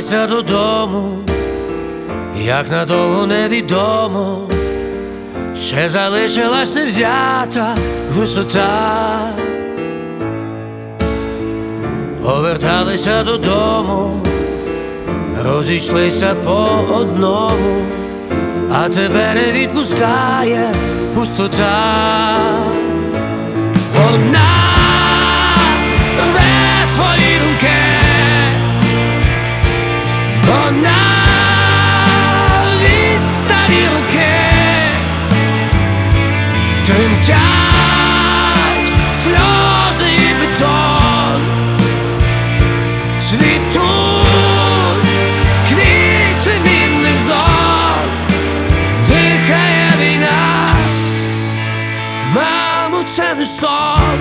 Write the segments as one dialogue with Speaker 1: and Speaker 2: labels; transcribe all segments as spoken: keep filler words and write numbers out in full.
Speaker 1: поверталися додому, як надовго невідомо, ще залишилась невзята висота. Поверталися додому, розійшлися по одному, а тебе не відпускає пустота. Вона рве твої думки, вона відсталі руки, тремтять сльози і бетон, цвітуть квіти мінних зон, дихає війна, мамо, це не сон.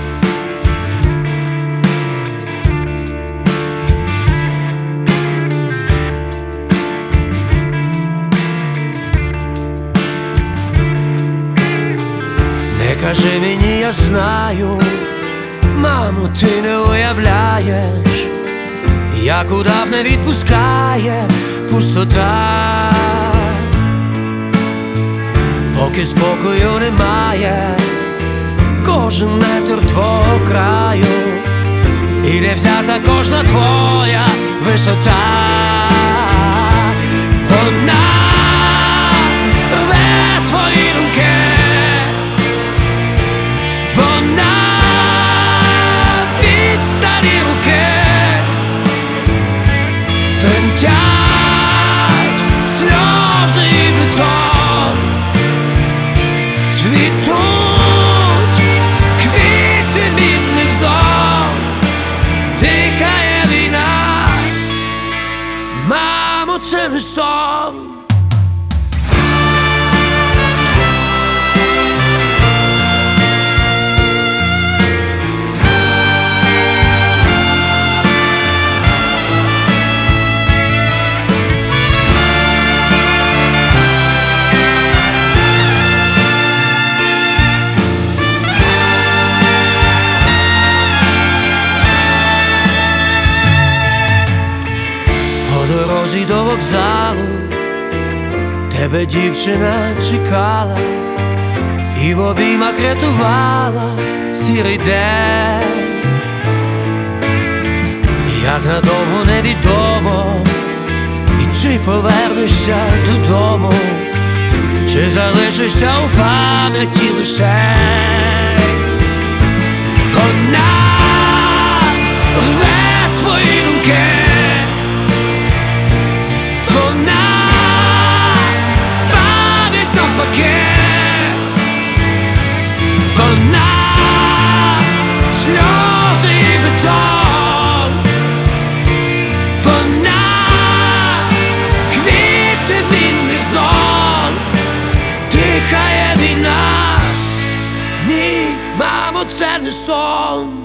Speaker 1: Не кажи мені, я знаю, мамо, ти не уявляєш, як удав не відпускає пустота. Поки спокою немає, кожен метр твого краю, і не взята кожна твоя висота. Вона рве твої думки, вона відсталі руки, тремтять сльози і бетон, цвітуть квіти мінних зон, дихає війна, мамо, це не сон. По дорозі до вокзалу тебе дівчина чекала, і в обіймах рятувала сірий день. Як надовго невідомо, і чи повернешся додому, чи залишишся у пам'яті лишень. Вона рве твої думки, вона сльози і бетон, вона квіти мінних зон, дихає війна, ні, мамо, це не сон.